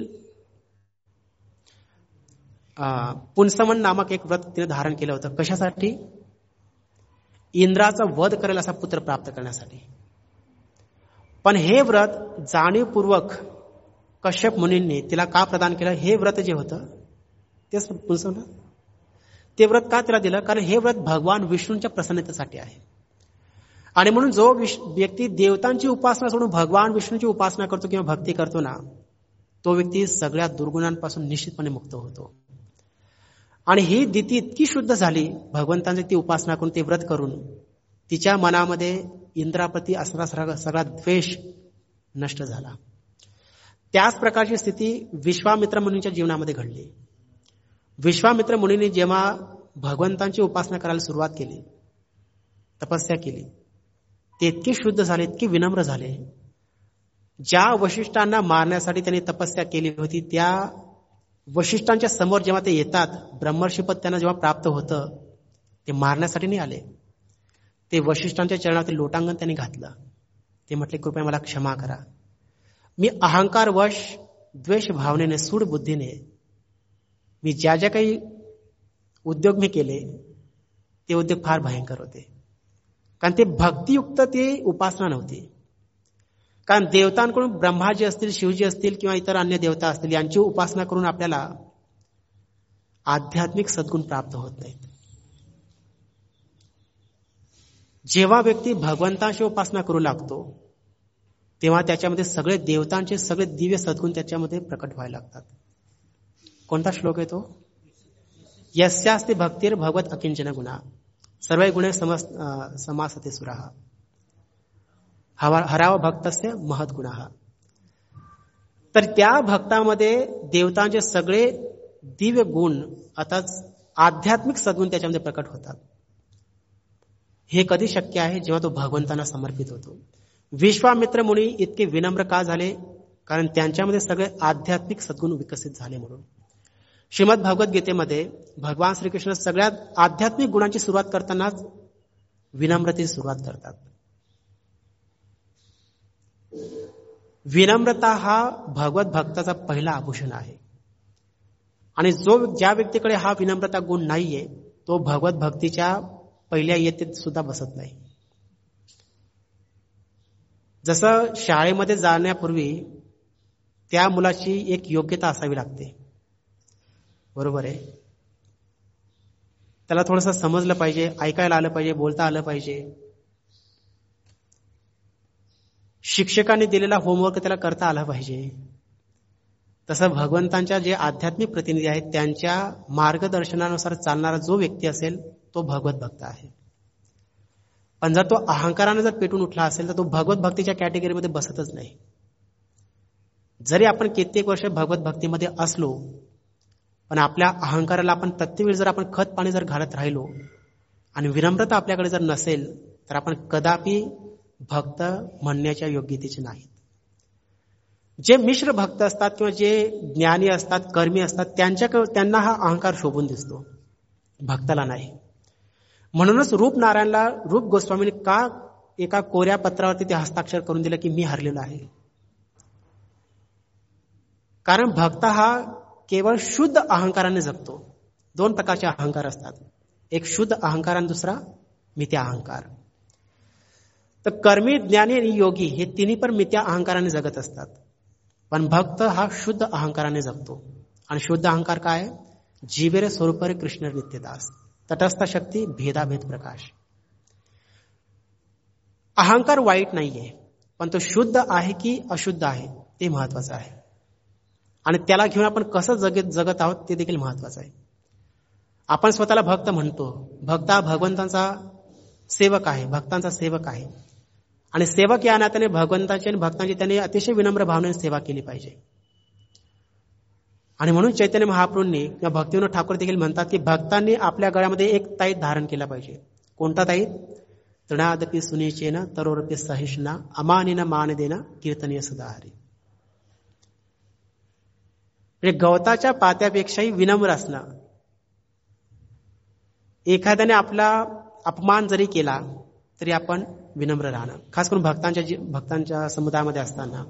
पुंसमन नामक एक व्रत तिने धारण केलं होतं. कशासाठी? इंद्राचा वध करेल असा पुत्र प्राप्त करण्यासाठी. पण हे व्रत जाणीवपूर्वक कश्यप मुनींनी तिला का प्रदान केलं? हे व्रत जे होतं तेच पुंसमन, ते व्रत का तिला दिलं? कारण हे व्रत भगवान विष्णूंच्या प्रसन्नतेसाठी आहे. आणि म्हणून जो व्यक्ती देवतांची उपासना सोडून भगवान विष्णूची उपासना करतो किंवा भक्ती करतो ना, तो व्यक्ती सगळ्या दुर्गुणांपासून निश्चितपणे मुक्त होतो. आणि ही दिती इतकी शुद्ध झाली भगवंतांची ती उपासना करून, ते व्रत करून, तिच्या मनामध्ये इंद्राप्रती असणारा सगळा द्वेष नष्ट झाला. त्याच प्रकारची स्थिती विश्वामित्र मुनींच्या जीवनामध्ये घडली. विश्वामित्र मुनींनी जेव्हा भगवंतांची उपासना करायला सुरुवात केली, तपस्या केली, ते इतके शुद्ध झाले, इतके विनम्र झाले. ज्या वशिष्ठांना मारण्यासाठी त्यांनी तपस्या केली होती, त्या वशिष्ठांच्या समोर जेव्हा ते येतात, ब्रह्मर्षीपद त्यांना जेव्हा प्राप्त होतं, ते मारण्यासाठी नाही आले. ते वशिष्ठांच्या चरणावरती लोटांगण त्यांनी घातलं. ते म्हटले, कृपया मला क्षमा करा. मी अहंकारवश, द्वेष भावनेने, सूड बुद्धीने मी ज्या ज्या काही उद्योग मी केले, ते उद्योग फार भयंकर होते. कारण ते भक्तियुक्त ते उपासना नव्हती. कारण देवतांकडून ब्रह्माजी असतील, शिवजी असतील किंवा इतर अन्य देवता असतील, यांची उपासना करून आपल्याला आध्यात्मिक सद्गुण प्राप्त होत नाहीत. जेव्हा व्यक्ती भगवंतांची उपासना करू लागतो, तेव्हा त्याच्यामध्ये सगळे देवतांचे सगळे दिव्य सद्गुण त्याच्यामध्ये प्रकट व्हायला लागतात. कोणता श्लोक आहे तो? यस्यास्ति भक्तिर् भगवत अकिंचन गुणा सर्व गुणे समासते सुराः हराव भक्तस्य महत् गुणाः. तर त्या भक्तामध्ये देवतांचे सगळे दिव्य गुण, अर्थात आध्यात्मिक सद्गुण त्याच्यामध्ये प्रकट होतात. हे कधी शक्य आहे? जेव्हा तो भगवंतांना समर्पित होतो. विश्वामित्र मुनी इतके विनम्र का झाले? कारण त्यांच्यामध्ये सगळे आध्यात्मिक सद्गुण विकसित झाले म्हणून. श्रीमद भगवद्गीतेमध्ये भगवान श्रीकृष्ण सगळ्यात आध्यात्मिक गुणांची सुरुवात करतानाच विनम्रतेची सुरुवात करतात. विनम्रता हा भगवत भक्ताचा पहिला आभूषण आहे. आणि जो ज्या व्यक्तीकडे हा विनम्रता गुण नाहीये तो भगवत भक्तीच्या पहिल्या इयत्तेत सुद्धा बसत नाही. जसं शाळेमध्ये जाण्यापूर्वी त्या मुलाची एक योग्यता असावी लागते, बरोबर आहे. त्याला थोडंसं समजलं पाहिजे, ऐकायला आलं पाहिजे, बोलता आलं पाहिजे. शिक्षकांनी दिलेला होमवर्क त्याला करता आला पाहिजे. तसं भगवंतांच्या जे आध्यात्मिक प्रतिनिधी आहेत त्यांच्या मार्गदर्शनानुसार चालणारा जो व्यक्ती असेल तो भगवत भक्त आहे. पण जर तो अहंकाराने जर पेटून उठला असेल तर तो भगवत भक्तीच्या कॅटेगरीमध्ये बसतच नाही. जरी आपण कित्येक वर्ष भगवत भक्तीमध्ये असलो पण आपल्या अहंकाराला आपण प्रत्येक जर आपण खत पाणी जर घालत राहिलो आणि विनम्रता आपल्याकडे जर नसेल तर आपण कदापि भक्त म्हणण्याच्या योग्यतेचे नाहीत. जे मिश्र भक्त असतात किंवा जे ज्ञानी असतात, कर्मी असतात, त्यांच्या त्यांना हा अहंकार शोभून दिसतो, भक्ताला नाही. म्हणूनच रूप नारायणला रूप गोस्वामीने का एका कोऱ्या पत्रावरती ते हस्ताक्षर करून दिलं की मी हरलेलो आहे? कारण भक्त हा केवळ शुद्ध अहंकाराने जगतो. दोन प्रकारचे अहंकार असतात, एक शुद्ध अहंकार आणि दुसरा मिथ्या अहंकार. तर कर्मी, ज्ञानी आणि योगी हे तिन्ही पण मिथ्या अहंकाराने जगत असतात. पण भक्त हा शुद्ध अहंकाराने जगतो. आणि शुद्ध अहंकार काय? जीवेरे स्वरूपरे कृष्ण नित्यदास, तटस्थ शक्ती, भेदाभेद प्रकाश. अहंकार वाईट नाहीये, पण तो शुद्ध आहे की अशुद्ध आहे ते महत्वाचं आहे. आणि त्याला घेऊन आपण कसं जगत जगत आहोत ते देखील महत्वाचं आहे. आपण स्वतःला भक्त म्हणतो, भक्त हा भगवंतांचा सेवक आहे, भक्तांचा सेवक आहे. आणि सेवक या नात्याने भगवंताची आणि भक्तांची त्याने अतिशय विनम्र भावनेने सेवा केली पाहिजे. आणि म्हणून चैतन्य महाप्रभूंनी किंवा भक्तिविनोद ठाकूर देखील म्हणतात की भक्तांनी आपल्या गळ्यामध्ये एक ताईत धारण केला पाहिजे. कोणता ताईत? तृणादपी सुनिचेन तरोरपी सहिष्णा अमानिन मान देना कीर्तनीय सदाहरी. म्हणजे गवताच्या पात्यापेक्षाही विनम्र असणं. एखाद्याने आपला अपमान जरी केला तरी आपण विनम्र राहणं. खास करून भक्तांच्या भक्तांच्या समुदायामध्ये असताना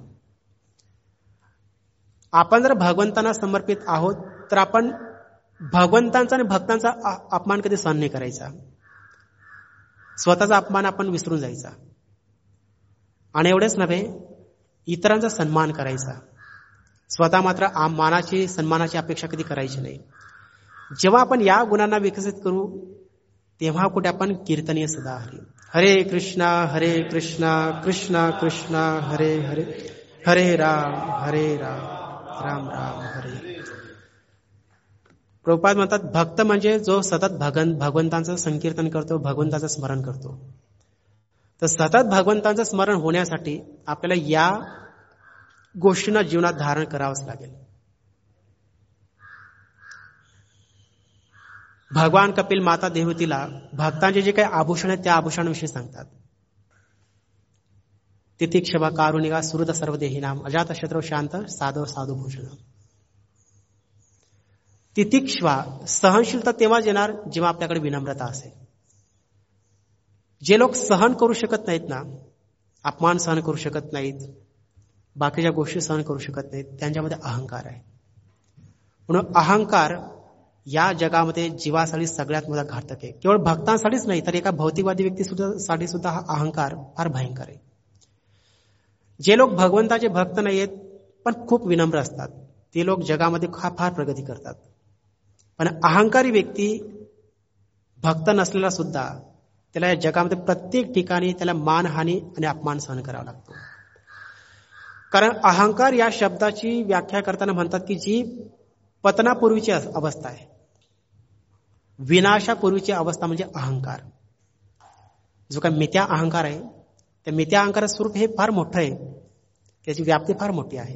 आपण जर भगवंतांना समर्पित आहोत तर आपण भगवंतांचा आणि भक्तांचा अपमान कधी सहन नाही करायचा. स्वतःचा अपमान आपण विसरून जायचा. आणि एवढेच नव्हे, इतरांचा सन्मान करायचा. स्वतः मात्र मानाची सन्मानाची अपेक्षा कधी करायची नाही. जेव्हा आपण या गुणांना विकसित करू तेव्हा कुठे आपण कीर्तनीय सदाहरी. हरे कृष्णा हरे कृष्णा कृष्णा कृष्णा हरे हरे, हरे राम हरे राम राम राम हरे. प्रभुपाद म्हणतात भक्त म्हणजे जो सतत भगवंत भगवंतांचं संकीर्तन करतो, भगवंताचं स्मरण करतो. तर सतत भगवंतांचं स्मरण होण्यासाठी आपल्याला या गोष्टींना जीवनात धारण करावंच लागेल. भगवान कपिल माता देवतीला भक्तांचे जे काही आभूषण आहेत त्या आभूषणांविषयी सांगतात. तितिक्षवा कारुणिका सुहृद सर्वदेही नाम अजात शत्रु शांत साधव साधू भूषण. तितिक्षवा सहनशीलता तेव्हाच येणार जेव्हा आपल्याकडे विनम्रता असेल. जे लोक सहन करू शकत नाहीत ना, अपमान सहन करू शकत नाहीत, बाकीच्या गोष्टी सहन करू शकत नाहीत, त्यांच्यामध्ये अहंकार आहे. म्हणून अहंकार या जगामध्ये जीवासाठी सगळ्यात मोठा घातक आहे. केवळ भक्तांसाठीच नाही तर एका भौतिकवादी व्यक्तीसाठी सुद्धा हा अहंकार फार भयंकर आहे. जे लोक भगवंताचे भक्त नाही आहेत पण खूप विनम्र असतात ते लोक जगामध्ये फार प्रगती करतात. पण अहंकारी व्यक्ती भक्त नसलेला सुद्धा त्याला या जगामध्ये प्रत्येक ठिकाणी त्याला मानहानी आणि अपमान सहन करावा लागतो. कारण अहंकार या शब्दाची व्याख्या करताना म्हणतात की जी पतनापूर्वीची अवस्था आहे, विनाशापूर्वीची अवस्था म्हणजे अहंकार. जो काय मिथ्या अहंकार आहे त्या मिथ्या अहंकाराचं स्वरूप हे फार मोठं आहे, त्याची व्याप्ती फार मोठी आहे.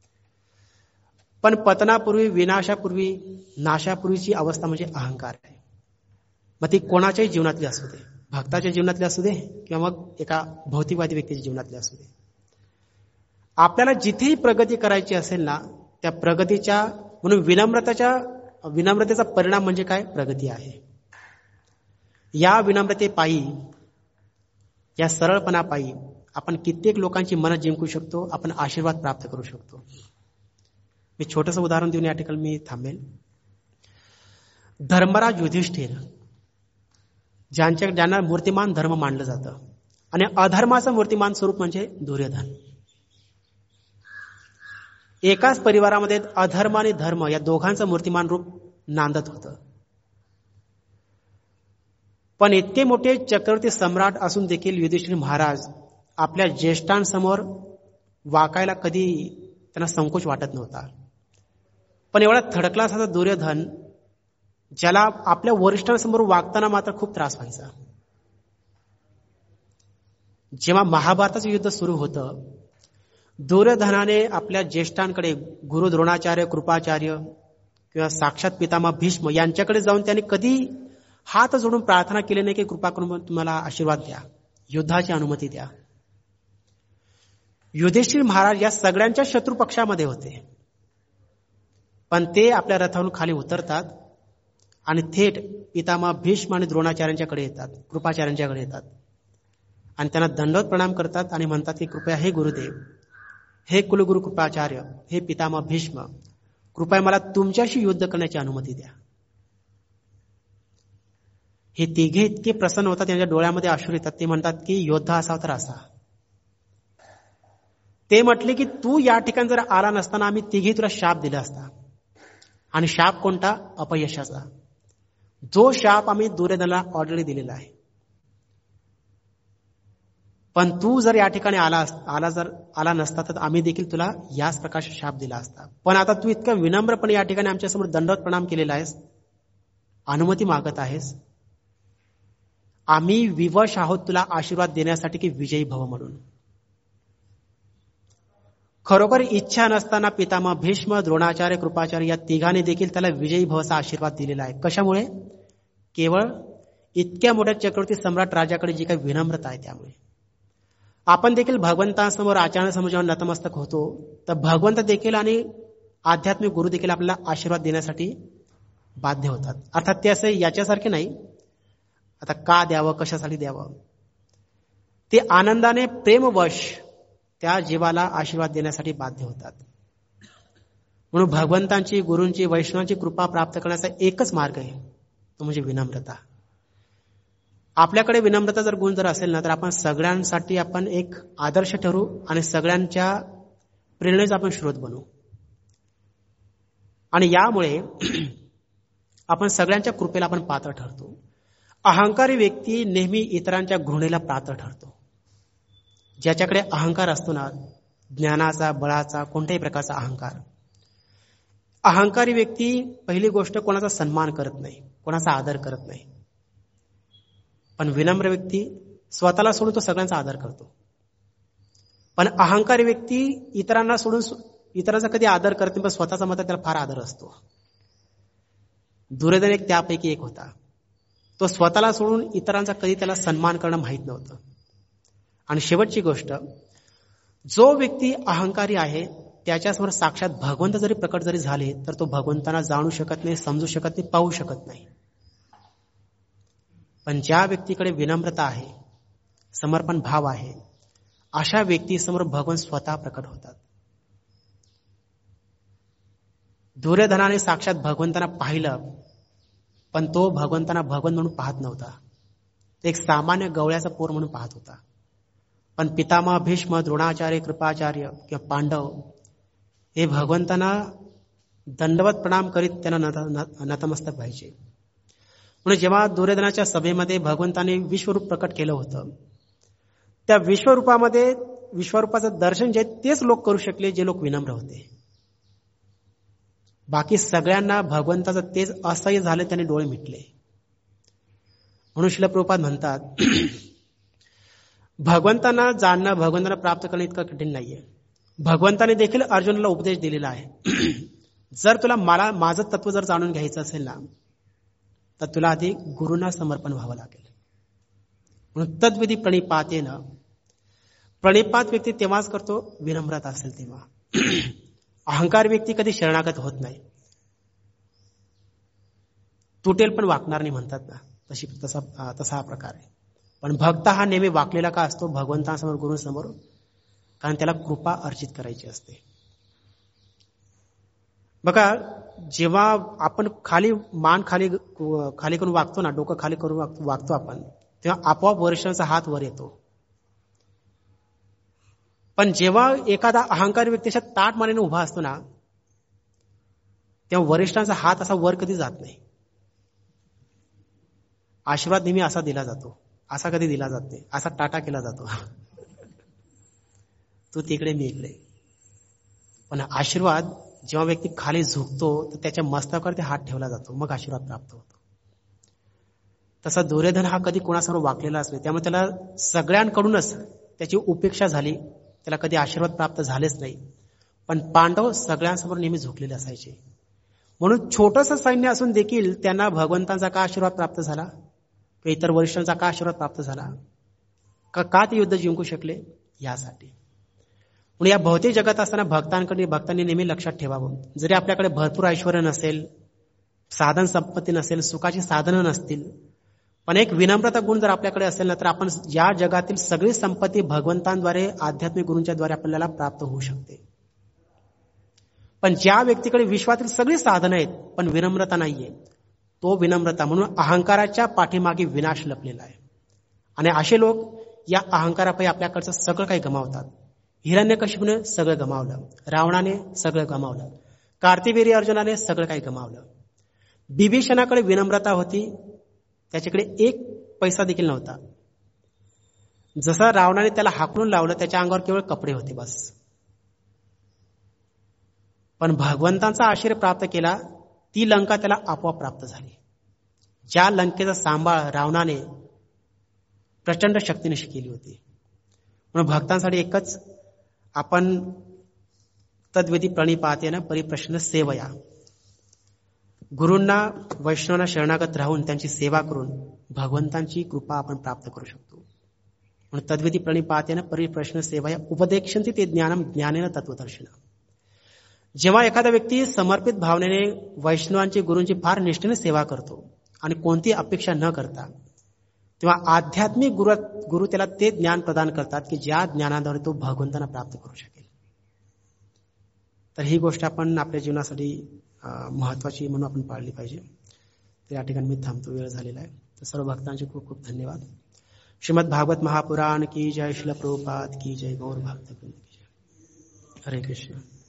पण पतनापूर्वी, विनाशापूर्वी, नाशापूर्वीची अवस्था म्हणजे अहंकार आहे. मग ती कोणाच्याही जीवनातली असू दे. भक्ताच्या जीवनातले असू दे किंवा मग एका भौतिकवादी व्यक्तीच्या जीवनातले असू दे, आपल्याला जिथेही प्रगती करायची असेल ना, त्या प्रगतीच्या म्हणून विनम्रताच्या विनम्रतेचा परिणाम म्हणजे काय? प्रगती आहे. या विनम्रतेपायी, या सरळपणापायी आपण कित्येक लोकांची मनं जिंकू शकतो, आपण आशीर्वाद प्राप्त करू शकतो. मी छोटंसं उदाहरण देऊन या ठिकाणी मी थांबेल. धर्मराज युधिष्ठिर, ज्यांच्या ज्यांना मूर्तिमान धर्म मानलं जातं, आणि अधर्माचं मूर्तिमान स्वरूप म्हणजे दुर्योधन. एकाच परिवारामध्ये अधर्म आणि धर्म या दोघांचं मूर्तिमान रूप नांदत होतं. पण इतके मोठे चक्रवर्ती सम्राट असून देखील युधिष्ठिर महाराज आपल्या ज्येष्ठांसमोर वाकायला कधी त्यांना संकोच वाटत नव्हता. पण एवढा थडकला असा दुर्योधन, ज्याला आपल्या वरिष्ठांसमोर वागताना मात्र खूप त्रास व्हायचा. जेव्हा महाभारताचं युद्ध सुरू होतं, दुर्योधनाने आपल्या ज्येष्ठांकडे गुरु द्रोणाचार्य, कृपाचार्य किंवा साक्षात पितामह भीष्म यांच्याकडे जाऊन त्यांनी कधी हात जोडून प्रार्थना केली नाही की कृपा करून तुम्हाला आशीर्वाद द्या, युद्धाची अनुमती द्या. युधिष्ठिर महाराज या सगळ्यांच्या शत्रू पक्षामध्ये होते, पण ते आपल्या रथावरून खाली उतरतात आणि थेट पितामह भीष्म आणि द्रोणाचार्यांच्याकडे येतात, कृपाचार्यांच्याकडे येतात आणि त्यांना दंडवत प्रणाम करतात आणि म्हणतात की कृपया हे गुरुदेव, हे कुलगुरु कृपाचार्य, हे पितामह भीष्म, कृपया मला तुमच्याशी युद्ध करण्याची अनुमती द्या. हे तिघे इतके प्रसन्न होतात, त्यांच्या डोळ्यामध्ये अश्रू येतात. ते म्हणतात की योद्धा असावा तर असा. ते म्हटले की तू या ठिकाणी जर आला नसताना आम्ही तिघे तुला शाप दिला असता. आणि शाप कोणता? अपयशाचा. जो शाप आम्ही दुर्योधनाला ऑलरेडी दिलेला आहे. पण तू जर या ठिकाणी आला आला जर आला नसता तर आम्ही देखील तुला याच प्रकारचा शाप दिला असता. पण आता तू इतका विनम्रपणे या ठिकाणी आमच्यासमोर दंडवत प्रणाम केलेला आहेस, अनुमती मागत आहेस, आम्ही विवश आहोत तुला आशीर्वाद देण्यासाठी की विजयी भव म्हणून. खरोखर इच्छा नसताना पितामह भीष्म, द्रोणाचार्य, कृपाचार्य या तिघांनी देखील त्याला विजयी भवाचा आशीर्वाद दिलेला आहे. कशामुळे? केवळ इतक्या मोठ्या चक्रवर्ती सम्राट राजाकडे जी काही विनम्रता आहे त्यामुळे. आपण देखील भगवंतांसमोर, आचार्यांसमोर जेव्हा नतमस्तक होतो तर भगवंत देखील आणि आध्यात्मिक गुरु देखील आपल्याला आशीर्वाद देण्यासाठी बाध्य होतात. अर्थात ते असे याच्यासारखे नाही, आता का द्यावं, कशासाठी द्यावं, ते आनंदाने प्रेमवश त्या जीवाला आशीर्वाद देण्यासाठी बाध्य होतात. म्हणून भगवंतांची, गुरूंची, वैष्णवांची कृपा प्राप्त करण्याचा एकच मार्ग आहे, तो म्हणजे विनम्रता. आपल्याकडे विनम्रता जर गुण जर असेल ना तर आपण सगळ्यांसाठी आपण एक आदर्श ठरू आणि सगळ्यांच्या प्रेरणेचा आपण स्रोत बनू. आणि यामुळे आपण सगळ्यांच्या कृपेला आपण पात्र ठरतो. अहंकारी व्यक्ती नेहमी इतरांच्या घृणेला पात्र ठरतो. ज्याच्याकडे अहंकार असतो ना, ज्ञानाचा, बळाचा, कोणत्याही प्रकारचा अहंकार, अहंकारी व्यक्ती पहिली गोष्ट कोणाचा सन्मान करत नाही, कोणाचा आदर करत नाही. पण विनम्र व्यक्ती स्वतःला सोडून तो सगळ्यांचा आदर करतो. पण अहंकारी व्यक्ती इतरांना सोडून इतरांचा कधी आदर करत नाही, पण स्वतःचा मात्र त्याला फार आदर असतो. दुर्योधन एक त्यापैकी एक होता. तो स्वतःला सोडून इतरांचा कधी त्याला सन्मान करणं माहीत नव्हतं. आणि शेवटची गोष्ट, जो व्यक्ती अहंकारी आहे त्याच्यासमोर साक्षात भगवंत जरी प्रकट जरी झाले तर तो भगवंतांना जाणू शकत नाही, समजू शकत नाही, पाहू शकत नाही. पण ज्या व्यक्तीकडे विनम्रता आहे, समर्पण भाव आहे, अशा व्यक्तीसमोर भगवंत स्वतः प्रकट होतात. दुर्योधनाने साक्षात भगवंतांना पाहिलं, पण तो भगवंतांना भगवंत म्हणून पाहत नव्हता. एक सामान्य गवळ्याचा पोर म्हणून पाहत होता. पण पितामह भीष्म, द्रोणाचार्य, कृपाचार्य किंवा पांडव हे भगवंतांना दंडवत प्रणाम करीत त्यांना नतमस्तक व्हायचे. म्हणून जेव्हा दुर्योधनाच्या सभेमध्ये भगवंताने विश्वरूप प्रकट केलं होतं, त्या विश्वरूपामध्ये विश्वरूपाचं दर्शन जे तेच लोक करू शकले जे लोक विनम्र होते. बाकी सगळ्यांना भगवंताचं तेज असह्य झालं, त्याने डोळे मिटले. म्हणून श्रील प्रभुपाद म्हणतात, भगवंतांना जाणणं, भगवंतांना प्राप्त करणं इतकं कठीण नाहीये. भगवंताने देखील अर्जुनाला उपदेश दिलेला आहे, जर तुला मला माझं तत्व जर जाणून घ्यायचं असेल ना तर तुला आधी गुरूंना समर्पण व्हावं लागेल. म्हणून तद्विधी प्रणिपातेन, प्रणिपात व्यक्ती तेव्हाच करतो विनम्रता असेल तेव्हा. अहंकार व्यक्ती कधी शरणागत होत नाही. तुटेल पण वाकणार नाही म्हणतात ना, तशी तसा तसा हा प्रकार आहे. पण भक्त हा नेहमी वाकलेला का असतो भगवंतांसमोर, गुरुसमोर? कारण त्याला कृपा अर्जित करायची असते. बघा, जेव्हा आपण खाली मान खाली खाली करून वागतो ना, डोकं खाली करून वागतो वागतो आपण, तेव्हा आपोआप वरिष्ठांचा हात वर येतो. पण जेव्हा एखादा अहंकारी व्यक्ती अशा ताट मानेने उभा असतो ना, तेव्हा वरिष्ठांचा हात असा वर कधी जात नाही. आशीर्वाद नेहमी असा दिला जातो, असा कधी दिला जात नाही, असा टाटा केला जातो. तू तिकडे मी इकडे. पण आशीर्वाद जेव्हा व्यक्ती खाली झुकतो तर त्याच्या मस्तकावर हात ठेवला जातो, मग आशीर्वाद प्राप्त होतो. तसा दुर्योधन हा कधी कोणासमोर वाकलेला नाही, त्यामुळे त्याला सगळ्यांकडूनच त्याची उपेक्षा झाली, त्याला कधी आशीर्वाद प्राप्त झालेच नाही. पण पांडव सगळ्यांसमोर नेहमी झुकलेले असायचे. म्हणून छोटंसं सैन्य असून देखील त्यांना भगवंतांचा का आशीर्वाद प्राप्त झाला, किंवा इतर वरिष्ठांचा का आशीर्वाद प्राप्त झाला, का का ते युद्ध जिंकू शकले? यासाठी. म्हणून या भौतिक जगात असताना भक्तांकडे भक्तांनी नेहमी लक्षात ठेवावं, जरी आपल्याकडे भरपूर ऐश्वर्य नसेल, साधन संपत्ती नसेल, सुखाची साधनं नसतील, पण एक विनम्रता गुण जर आपल्याकडे असेल ना, तर आपण या जगातील सगळी संपत्ती भगवंतांद्वारे, आध्यात्मिक गुरूंच्या द्वारे आपल्याला प्राप्त होऊ शकते. पण ज्या व्यक्तीकडे विश्वातील सगळी साधनं आहेत पण विनम्रता नाहीये, तो विनम्रता म्हणून अहंकाराच्या पाठीमागे विनाश लपलेला आहे. आणि असे लोक या अहंकारापायी आपल्याकडचं सगळं काही गमावतात. हिरण्यकशिपूने सगळं गमावलं, रावणाने सगळं गमावलं, कार्तिवीर्य अर्जुनाने सगळं काही गमावलं. बिभीषणाकडे विनम्रता होती, त्याच्याकडे एक पैसा देखील नव्हता. जसा रावणाने त्याला हाकलून लावलं, त्याच्या अंगावर केवळ कपडे होते बस. पण भगवंतांचा आशीर्वाद प्राप्त केला, ती लंका त्याला आपोआप प्राप्त झाली. ज्या लंकेचा सांभाळ रावणाने प्रचंड शक्तीने केली होती. म्हणून भक्तांसाठी एकच, आपण तद्विधी प्रणिपातेन परिप्रश्न सेवया, गुरूंना वैष्णवांना शरणागत राहून त्यांची सेवा करून भगवंतांची कृपा आपण प्राप्त करू शकतो. म्हणून तद्विधी प्रणिपातेन परिप्रश्न सेवया उपदेक्षन्ति ते ज्ञानम ज्ञानेन तत्वदर्शन. जेव्हा एखादा व्यक्ती समर्पित भावनेने वैष्णवांची, गुरूंची फार निष्ठेने सेवा करतो आणि कोणती अपेक्षा न करता, तेव्हा आध्यात्मिक गुरु गुरु त्याला ते ज्ञान प्रदान करतात की ज्या ज्ञानाद्वारे तो भगवंतांना प्राप्त करू शकेल. तर ही गोष्ट आपण आपल्या जीवनासाठी महत्वाची म्हणून आपण पाळली पाहिजे. तर या ठिकाणी मी थांबतो, वेळ झालेला आहे. तर सर्व भक्तांचे खूप खूप धन्यवाद. श्रीमद भागवत महापुराण की जय, श्रील प्रभुपाद की जय, गौर भक्त की जय. हरे कृष्ण.